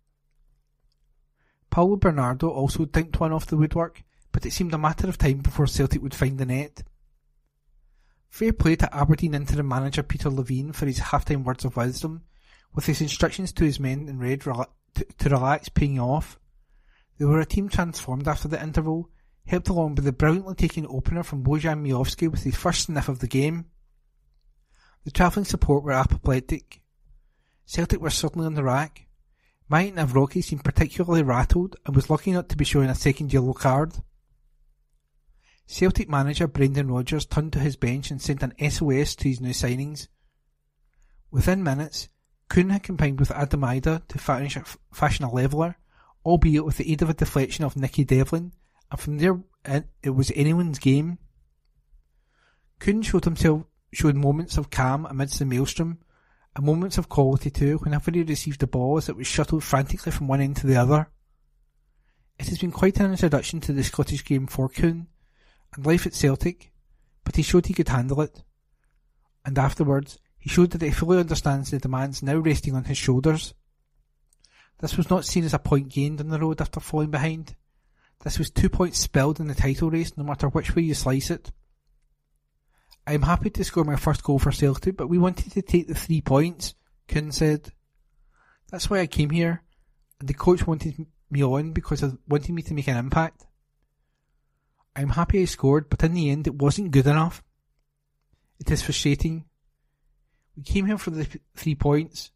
Paulo Bernardo also dinked one off the woodwork, but it seemed a matter of time before Celtic would find the net. Fair play to Aberdeen interim manager Peter Levine for his half-time words of wisdom, with his instructions to his men in red rela- to, to relax paying off. They were a team transformed after the interval, helped along by the brilliantly taken opener from Bojan Miovski with his first sniff of the game. The travelling support were apoplectic. Celtic were certainly on the rack. Martin Avroki seemed particularly rattled and was lucky not to be shown a second yellow card. Celtic manager Brendan Rodgers turned to his bench and sent an S O S to his new signings. Within minutes, Kuhn had combined with Adam Ida to fashion a leveller, albeit with the aid of a deflection of Nicky Devlin, and from there it was anyone's game. Kuhn showed himself showed moments of calm amidst the maelstrom, and moments of quality too whenever he received the ball as it was shuttled frantically from one end to the other. It has been quite an introduction to the Scottish game for Kuhn and life at Celtic, but he showed he could handle it. And afterwards, he showed that he fully understands the demands now resting on his shoulders. This was not seen as a point gained on the road after falling behind. This was two points spilled in the title race, no matter which way you slice it. I am happy to score my first goal for Celtic, but we wanted to take the three points, Kuhn said. That's why I came here, and the coach wanted me on because he wanted me to make an impact. I am happy I scored, but in the end it wasn't good enough. It is frustrating. We came here for the th- three points.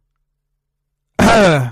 And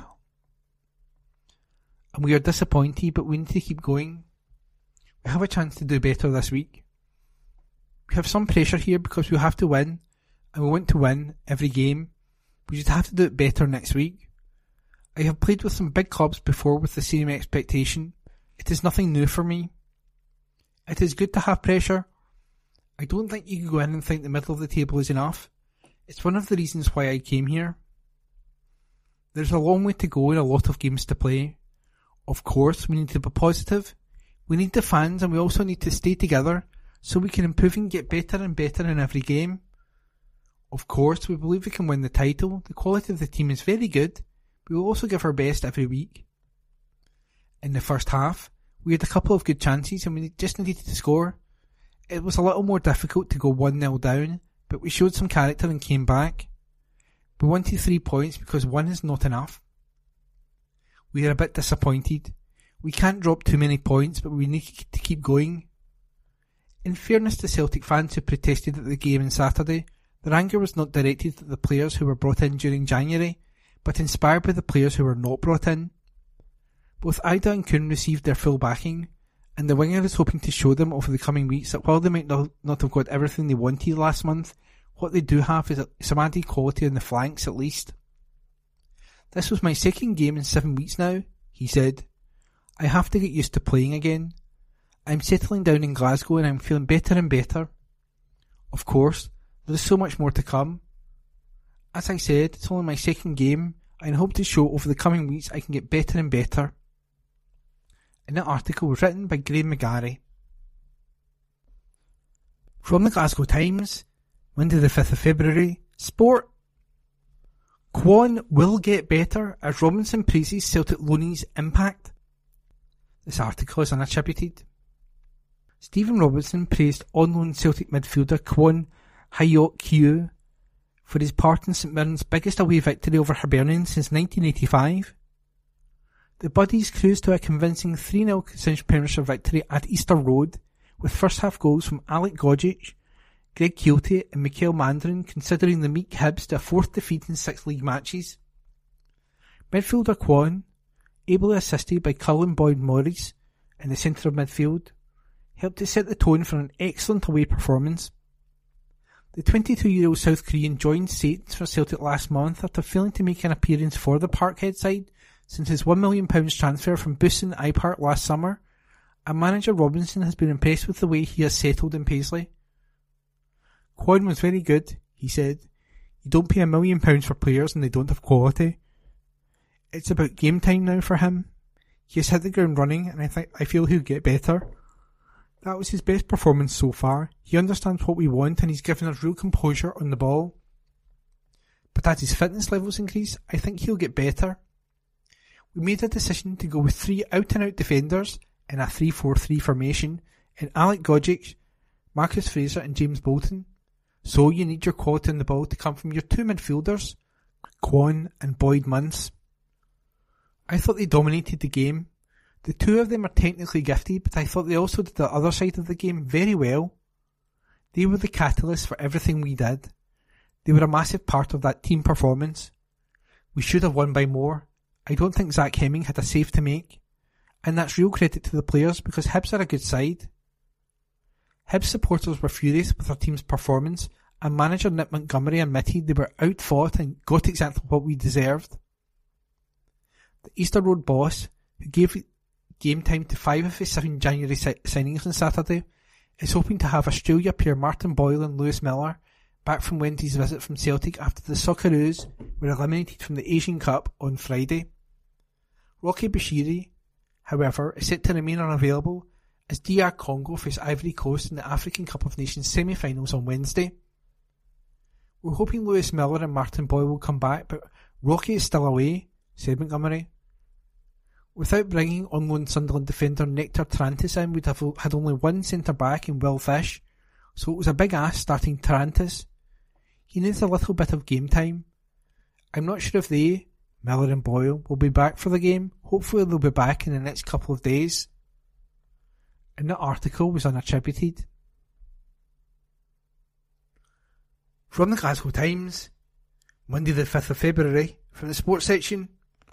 we are disappointed, but we need to keep going. We have a chance to do better this week. We have some pressure here because we have to win, and we want to win every game. We just have to do it better next week. I have played with some big clubs before with the same expectation. It is nothing new for me. It is good to have pressure. I don't think you can go in and think the middle of the table is enough. It's one of the reasons why I came here. There's a long way to go and a lot of games to play. Of course, we need to be positive. We need the fans, and we also need to stay together so we can improve and get better and better in every game. Of course, we believe we can win the title. The quality of the team is very good. We will also give our best every week. In the first half, we had a couple of good chances and we just needed to score. It was a little more difficult to go one nil down, but we showed some character and came back. We wanted three points because one is not enough. We are a bit disappointed. We can't drop too many points, but we need to keep going. In fairness to Celtic fans who protested at the game on Saturday, their anger was not directed at the players who were brought in during January, but inspired by the players who were not brought in. Both Ida and Kuhn received their full backing, and the winger is hoping to show them over the coming weeks that while they might not, not have got everything they wanted last month, what they do have is some added quality on the flanks at least. This was my second game in seven weeks now, he said. I have to get used to playing again. I'm settling down in Glasgow and I'm feeling better and better. Of course, there is so much more to come. As I said, it's only my second game, and I hope to show over the coming weeks I can get better and better. And that article was written by Graham McGarry. From the Glasgow Times, Monday the fifth of February, Sport. Kwon will get better as Robinson praises Celtic loanee's impact. This article is unattributed. Stephen Robinson praised on-loan Celtic midfielder Kwon Hyok-kyu for his part in St Mirren's biggest away victory over Hibernian since nineteen eighty-five. The Buddies cruised to a convincing three nil cinched Premiership victory at Easter Road, with first-half goals from Alec Gogic, Greg Keelty and Mikael Mandarin, considering the meek Hibs to a fourth defeat in six league matches. Midfielder Kwon, ably assisted by Cullen Boyd-Morris in the centre of midfield, helped to set the tone for an excellent away performance. The twenty-two-year-old South Korean joined Saints for Celtic last month after failing to make an appearance for the Parkhead side since his one million pounds transfer from Busan iPark last summer, and manager Robinson has been impressed with the way he has settled in Paisley. Kwon was very good, he said. You don't pay a million pounds for players and they don't have quality. It's about game time now for him. He has hit the ground running and I think I feel he'll get better. That was his best performance so far. He understands what we want and he's given us real composure on the ball. But as his fitness levels increase, I think he'll get better. We made a decision to go with three out-and-out defenders in a three four three formation in Alec Gogic, Marcus Fraser and James Bolton. So you need your quality on the ball to come from your two midfielders, Kwon and Boyd Munce. I thought they dominated the game. The two of them are technically gifted, but I thought they also did the other side of the game very well. They were the catalyst for everything we did. They were a massive part of that team performance. We should have won by more. I don't think Zach Hemming had a save to make. And that's real credit to the players because Hibs are a good side. Hibs supporters were furious with their team's performance, and manager Nick Montgomery admitted they were outfought and got exactly what we deserved. The Easter Road boss, who gave game time to five of his seven January si- signings on Saturday, is hoping to have Australia pair Martin Boyle and Lewis Miller back from Wednesday's visit from Celtic after the Socceroos were eliminated from the Asian Cup on Friday. Rocky Bashiri, however, is set to remain unavailable as D R Congo face Ivory Coast in the African Cup of Nations semi-finals on Wednesday. We're hoping Lewis Miller and Martin Boyle will come back, but Rocky is still away, said Montgomery. Without bringing on loan Sunderland defender Nectar Tarantis in, we'd have had only one centre-back in Will Fish, so it was a big ask starting Tarantis. He needs a little bit of game time. I'm not sure if they, Miller and Boyle, will be back for the game. Hopefully they'll be back in the next couple of days. And that article was unattributed. From the Glasgow Times, Monday the fifth of February, from the sports section.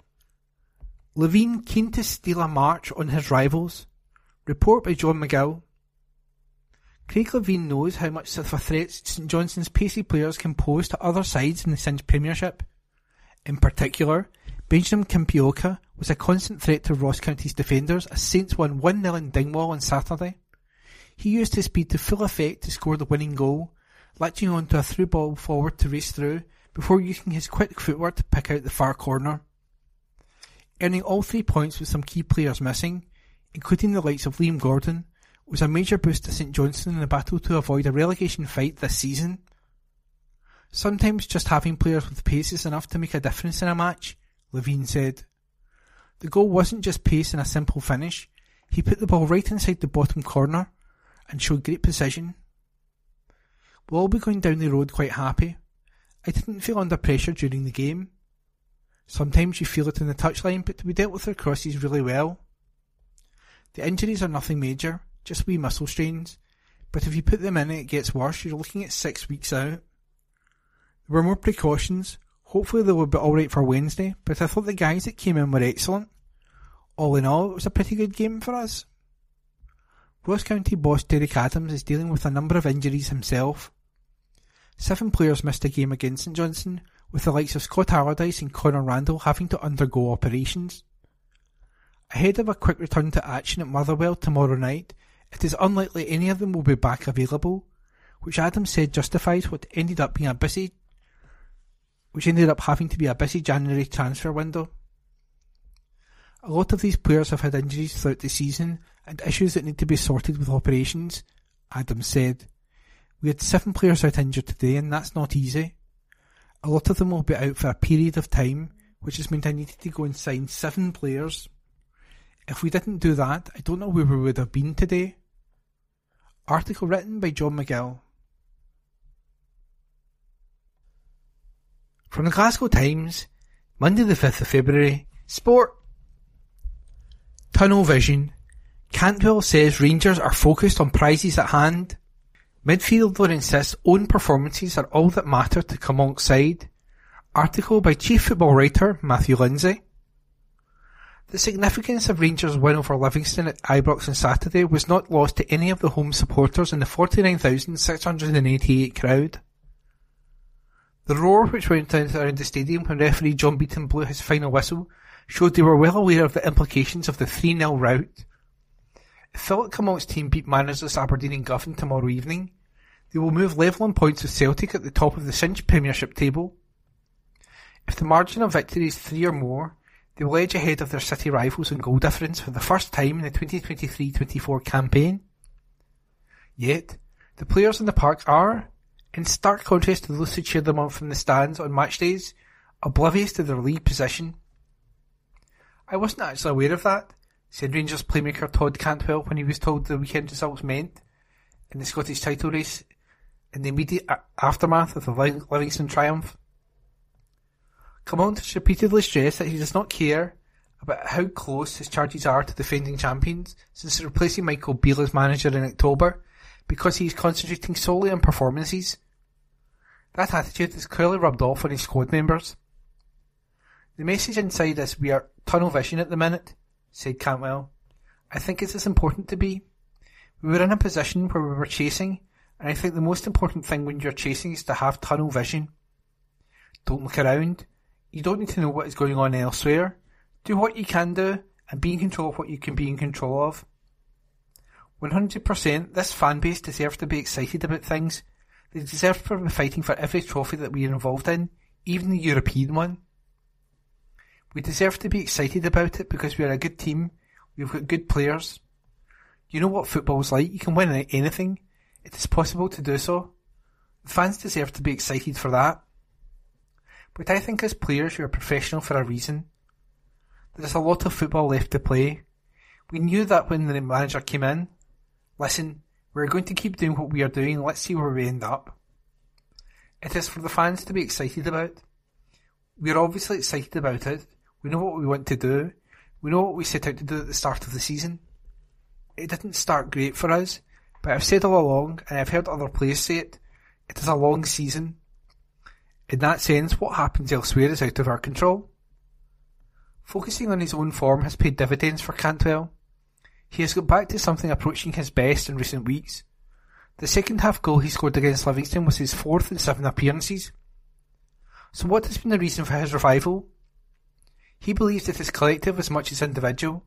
Levine keen to steal a march on his rivals. Report by John McGill. Craig Levine knows how much of a threat St Johnstone's pacey players can pose to other sides in the Cinch Premiership. In particular, Benjamin Kimpioka was a constant threat to Ross County's defenders as Saints won one nil in Dingwall on Saturday. He used his speed to full effect to score the winning goal, latching onto a through ball forward to race through before using his quick footwork to pick out the far corner. Earning all three points with some key players missing, including the likes of Liam Gordon, was a major boost to St Johnstone in the battle to avoid a relegation fight this season. Sometimes just having players with pace is enough to make a difference in a match, Levine said. The goal wasn't just pace and a simple finish, he put the ball right inside the bottom corner and showed great precision. We'll all be going down the road quite happy. I didn't feel under pressure during the game. Sometimes you feel it in the touchline, but we dealt with our crosses really well. The injuries are nothing major, just wee muscle strains, but if you put them in and it gets worse, you're looking at six weeks out. There were more precautions. Hopefully they will be alright for Wednesday, but I thought the guys that came in were excellent. All in all, it was a pretty good game for us. Ross County boss Derek Adams is dealing with a number of injuries himself. Seven players missed a game against St Johnstone, with the likes of Scott Allardyce and Conor Randall having to undergo operations. Ahead of a quick return to action at Motherwell tomorrow night, it is unlikely any of them will be back available, which Adams said justifies what ended up being a busy, which ended up having to be a busy January transfer window. A lot of these players have had injuries throughout the season and issues that need to be sorted with operations, Adams said. We had seven players out injured today and that's not easy. A lot of them will be out for a period of time, which has meant I needed to go and sign seven players. If we didn't do that, I don't know where we would have been today. Article written by John McGill. From the Glasgow Times, Monday the fifth of February, Sport. Tunnel vision. Cantwell says Rangers are focused on prizes at hand. Midfielder insists own performances are all that matter to come alongside. Article by Chief Football Writer Matthew Lindsay. The significance of Rangers' win over Livingston at Ibrox on Saturday was not lost to any of the home supporters in the forty-nine thousand six hundred eighty-eight crowd. The roar which went around the stadium when referee John Beaton blew his final whistle showed they were well aware of the implications of the three nil rout. If Philip Camont's team beat managerless Aberdeen and Govan tomorrow evening, they will move level on points with Celtic at the top of the Cinch Premiership table. If the margin of victory is three or more, they will edge ahead of their city rivals in goal difference for the first time in the twenty twenty-three twenty-four campaign. Yet, the players in the park are, in stark contrast to those who cheered them on from the stands on match days, oblivious to their league position. I wasn't actually aware of that, said Rangers playmaker Todd Cantwell when he was told the weekend results meant, in the Scottish title race, in the immediate a- aftermath of the Livingston triumph. Camont has repeatedly stressed that he does not care about how close his charges are to defending champions since replacing Michael Beale as manager in October, because he is concentrating solely on performances. That attitude has clearly rubbed off on his squad members. The message inside is we are tunnel vision at the minute, said Cantwell. I think it's as important to be. We were in a position where we were chasing, and I think the most important thing when you're chasing is to have tunnel vision. Don't look around. You don't need to know what is going on elsewhere. Do what you can do, and be in control of what you can be in control of. one hundred percent this fan base deserves to be excited about things. They deserve to be fighting for every trophy that we are involved in, even the European one. We deserve to be excited about it because we are a good team, we've got good players. You know what football's like, you can win anything. It is possible to do so. The fans deserve to be excited for that. But I think as players we are professional for a reason. There is a lot of football left to play. We knew that when the manager came in. Listen, we're going to keep doing what we are doing, let's see where we end up. It is for the fans to be excited about. We are obviously excited about it. We know what we want to do. We know what we set out to do at the start of the season. It didn't start great for us, but I've said all along, and I've heard other players say it, it is a long season. In that sense, what happens elsewhere is out of our control. Focusing on his own form has paid dividends for Cantwell. He has got back to something approaching his best in recent weeks. The second half goal he scored against Livingston was his fourth in seven appearances. So what has been the reason for his revival? He believes it is collective as much as individual.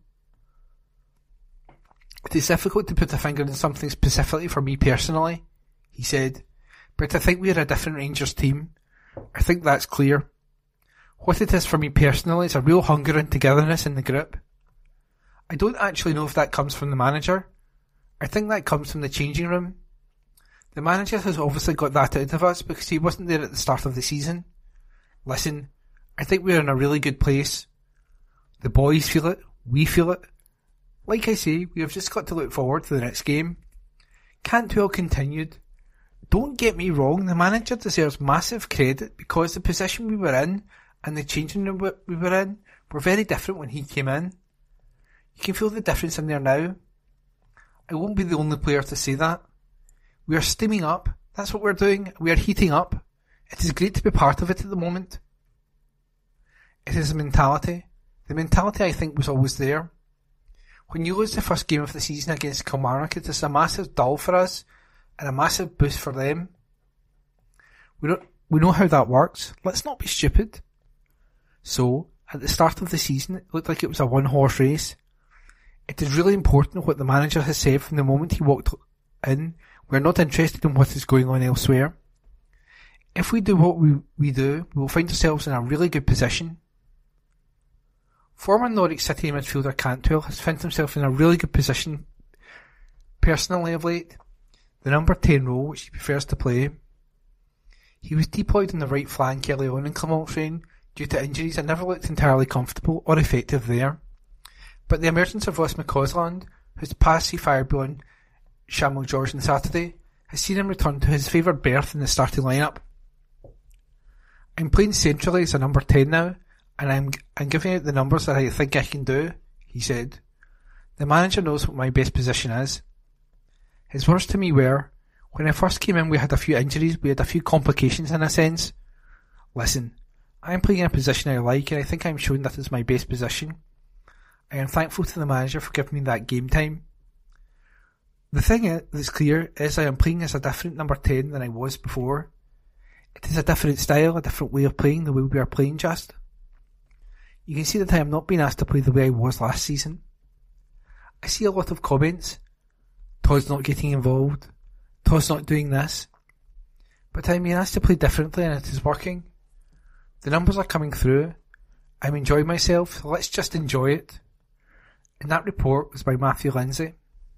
It is difficult to put a finger on something specifically for me personally, he said, but I think we are a different Rangers team. I think that's clear. What it is for me personally is a real hunger and togetherness in the group. I don't actually know if that comes from the manager. I think that comes from the changing room. The manager has obviously got that out of us because he wasn't there at the start of the season. Listen, I think we're in a really good place. The boys feel it, we feel it. Like I say, we have just got to look forward to the next game. Cantwell continued. Don't get me wrong, the manager deserves massive credit because the position we were in and the changing room we were in were very different when he came in. You can feel the difference in there now. I won't be the only player to say that. We are steaming up. That's what we're doing. We are heating up. It is great to be part of it at the moment. It is a mentality. The mentality I think was always there. When you lose the first game of the season against Kilmarnock, it is a massive dull for us and a massive boost for them. We don't, we know how that works. Let's not be stupid. So, at the start of the season, it looked like it was a one-horse race. It is really important what the manager has said from the moment he walked in. We're not interested in what is going on elsewhere. If we do what we, we do, we will find ourselves in a really good position. Former Norwich City midfielder Cantwell has found himself in a really good position personally of late. The number ten role which he prefers to play. He was deployed on the right flank early on in Clermont-Ferrand due to injuries and never looked entirely comfortable or effective there. But the emergence of Ross McCausland, whose pass he fired beyond Samuel George on Saturday, has seen him return to his favoured berth in the starting lineup. I'm playing centrally as a number ten now, and I'm, I'm giving out the numbers that I think I can do, he said. The manager knows what my best position is. His words to me were, when I first came in we had a few injuries, we had a few complications in a sense. Listen, I am playing in a position I like and I think I am showing that is my best position. I am thankful to the manager for giving me that game time. The thing that's clear is I am playing as a different number ten than I was before. It is a different style, a different way of playing, the way we are playing just. You can see that I am not being asked to play the way I was last season. I see a lot of comments. Todd's not getting involved. Todd's not doing this. But I'm being asked to play differently and it is working. The numbers are coming through. I'm enjoying myself, so let's just enjoy it. And that report was by Matthew Lindsay.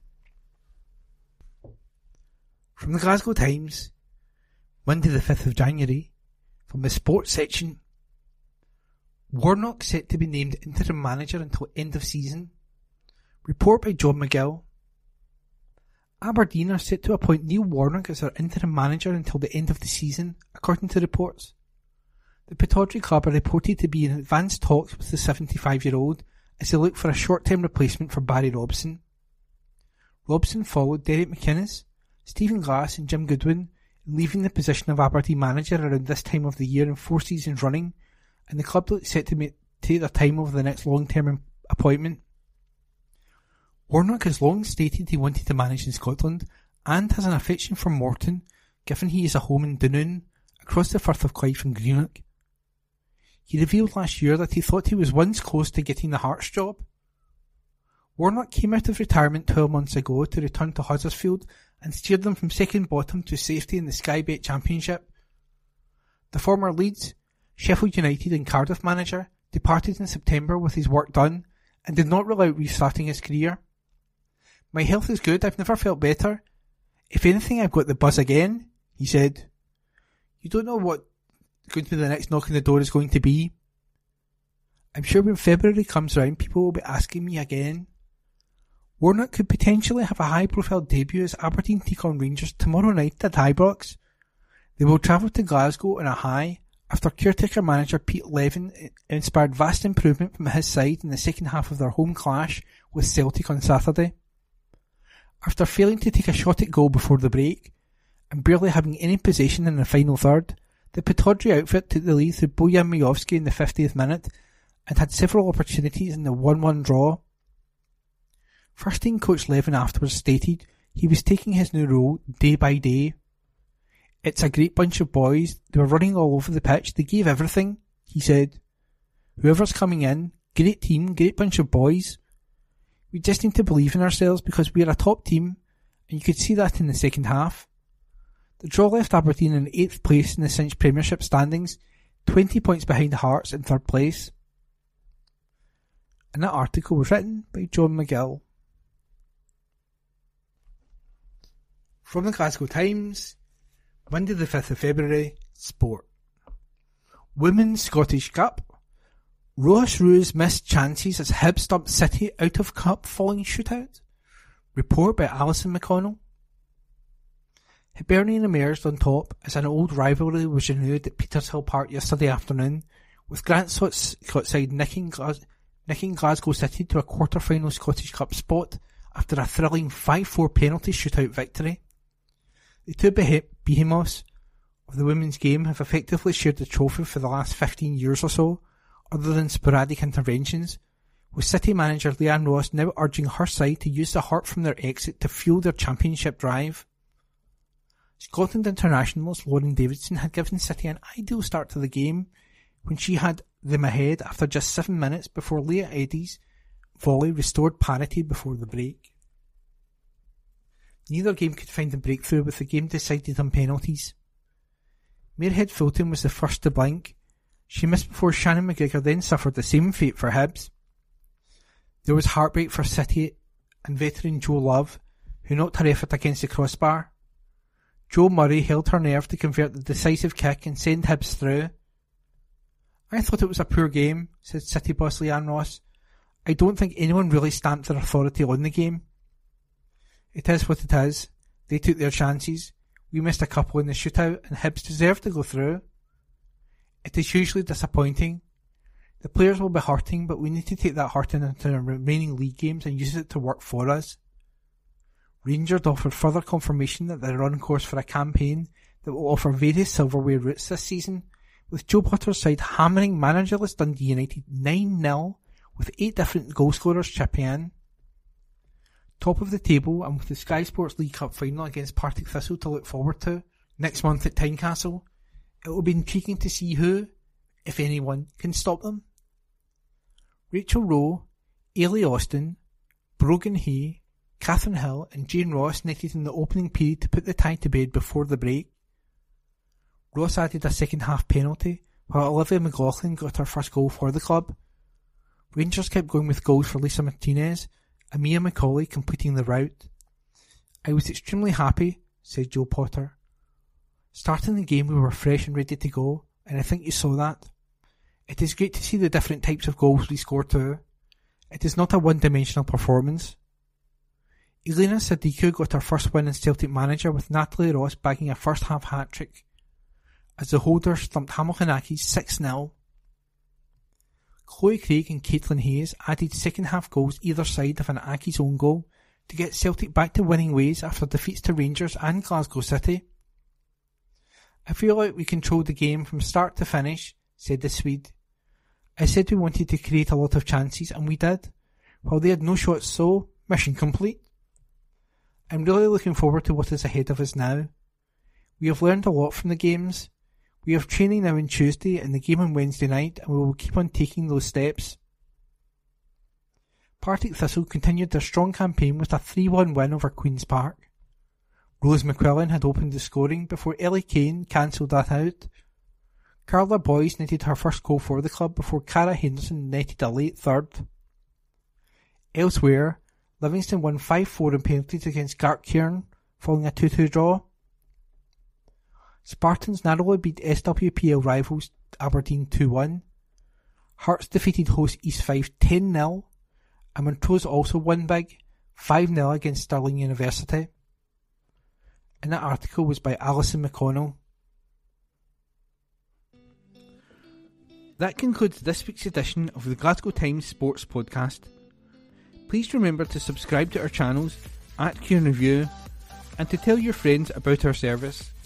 From the Glasgow Times, Monday the fifth of January, from the sports section. Warnock set to be named interim manager until end of season. Report by John McGill. Aberdeen are set to appoint Neil Warnock as their interim manager until the end of the season, according to reports. The Pittodrie club are reported to be in advanced talks with the seventy-five-year-old as they look for a short-term replacement for Barry Robson. Robson followed Derek McInnes, Stephen Glass and Jim Goodwin in leaving the position of Aberdeen manager around this time of the year in four seasons running, and the club looks set to make, take their time over the next long-term appointment. Warnock has long stated he wanted to manage in Scotland and has an affection for Morton, given he is a home in Dunoon, across the Firth of Clyde from Greenock. He revealed last year that he thought he was once close to getting the Hearts job. Warnock came out of retirement twelve months ago to return to Huddersfield and steered them from second bottom to safety in the Sky Bet Championship. The former Leeds, Sheffield United and Cardiff manager departed in September with his work done and did not rule out restarting his career. "My health is good, I've never felt better. If anything, I've got the buzz again," he said. "You don't know what going to be the next knock on the door is going to be. I'm sure when February comes round, people will be asking me again." Warnock could potentially have a high-profile debut as Aberdeen take on Rangers tomorrow night at Ibrox. They will travel to Glasgow on a high after caretaker manager Pete Levin inspired vast improvement from his side in the second half of their home clash with Celtic on Saturday. After failing to take a shot at goal before the break, and barely having any possession in the final third, the Pittodrie outfit took the lead through Bojan Majowski in the fiftieth minute and had several opportunities in the one one draw. First-team coach Levin afterwards stated he was taking his new role day by day. "It's a great bunch of boys. They were running all over the pitch. They gave everything," he said. "Whoever's coming in, great team, great bunch of boys. We just need to believe in ourselves because we're a top team, and you could see that in the second half." The draw left Aberdeen in eighth place in the Cinch Premiership standings, twenty points behind Hearts in third place. And that article was written by John McGill. From the Glasgow Times, Monday the fifth of February, Sport. Women's Scottish Cup. Ross Roos missed chances as Hibs stumped City out of cup falling shootout. Report by Alison McConnell. Hibernian emerged on top as an old rivalry was renewed at Petershill Park yesterday afternoon, with Grant Scott's side nicking, Glas- nicking Glasgow City to a quarter-final Scottish Cup spot after a thrilling five four penalty shootout victory. The two beh- behemoths of the women's game have effectively shared the trophy for the last fifteen years or so, other than sporadic interventions, with City manager Leanne Ross now urging her side to use the hurt from their exit to fuel their championship drive. Scotland internationalist Lauren Davidson had given City an ideal start to the game when she had them ahead after just seven minutes before Leah Eddy's volley restored parity before the break. Neither game could find a breakthrough, with the game decided on penalties. Muirhead Fulton was the first to blink. She missed before Shannon McGregor then suffered the same fate for Hibs. There was heartbreak for City and veteran Joe Love, who knocked her effort against the crossbar. Joe Murray held her nerve to convert the decisive kick and send Hibs through. "I thought it was a poor game," said City boss Leanne Ross. "I don't think anyone really stamped their authority on the game. It is what it is. They took their chances. We missed a couple in the shootout and Hibs deserved to go through. It is hugely disappointing. The players will be hurting, but we need to take that hurting into the remaining league games and use it to work for us." Rangers offered further confirmation that they're on course for a campaign that will offer various silverware routes this season, with Joe Potter's side hammering managerless Dundee United nine nil, with eight different goalscorers chipping in. Top of the table, and with the Sky Sports League Cup final against Partick Thistle to look forward to next month at Tynecastle, it will be intriguing to see who, if anyone, can stop them. Rachel Rowe, Ailey Austin, Brogan Hay, Catherine Hill and Jane Ross netted in the opening period to put the tie to bed before the break. Ross added a second half penalty, while Olivia McLaughlin got her first goal for the club. Rangers kept going with goals for Lisa Martinez, and Mia McCauley completing the rout. "I was extremely happy," said Joe Potter. "Starting the game we were fresh and ready to go, and I think you saw that. It is great to see the different types of goals we score too. It is not a one-dimensional performance." Elena Sadiku got her first win as Celtic manager, with Natalie Ross bagging a first half hat-trick, as the holders thumped Hamilton Accies six nil. Chloe Craig and Caitlin Hayes added second half goals either side of an Accies own goal to get Celtic back to winning ways after defeats to Rangers and Glasgow City. "I feel like we controlled the game from start to finish," said the Swede. "I said we wanted to create a lot of chances, and we did, while they had no shots, so mission complete. I'm really looking forward to what is ahead of us now. We have learned a lot from the games. We have training now on Tuesday and the game on Wednesday night, and we will keep on taking those steps." Partick Thistle continued their strong campaign with a three one win over Queen's Park. Rose McQuillan had opened the scoring before Ellie Kane cancelled that out. Carla Boyce netted her first goal for the club before Cara Henderson netted a late third. Elsewhere, Livingston won five four in penalties against Gartcairn, following a two two draw. Spartans narrowly beat S W P L rivals Aberdeen two one. Hearts defeated host East Fife ten nil, and Montrose also won big, five nil against Stirling University. And that article was by Alison McConnell. That concludes this week's edition of the Glasgow Times Sports Podcast. Please remember to subscribe to our channels at Kieran Review and to tell your friends about our service.